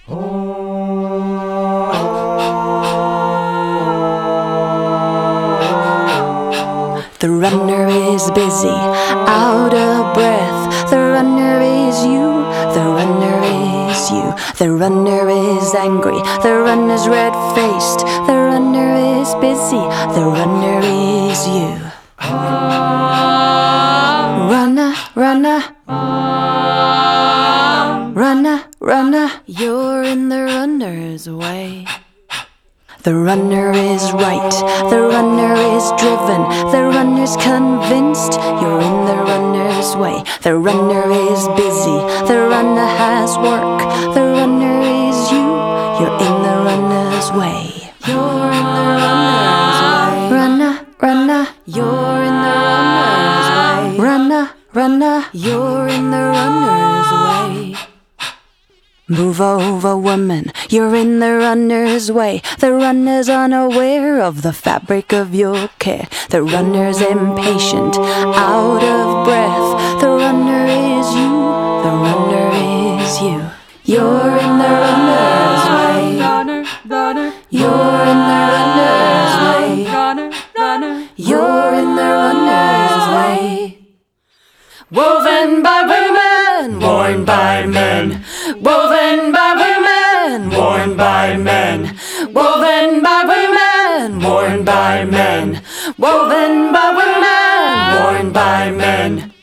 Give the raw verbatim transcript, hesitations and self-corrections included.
The runner is busy, out of breath. The runner is you, the runner is you. The runner is angry, the runner's red-faced. The runner is busy, the runner is you. Runner, runner, runner, runner, you're in the runner's way. The runner is right, the runner is driven, the runner's convinced you're in the runner's way. The runner is busy, the runner has work, the runner is you, you're in the runner's way. You're in the runner's way. Runner, runner, you're in the runner's way. Runner, runner, you're in the runner's way. Move over, woman, you're in the runner's way. The runner's unaware of the fabric of your care. The runner's impatient, out of breath. The runner is you, the runner is you. You're in the runner's way. Runner, runner, you're in the runner's way. Runner, runner, you're in the runner's way. Woven by women, worn by men. Woven by women, worn by men. Woven by women, worn by men. Woven by women, worn by men.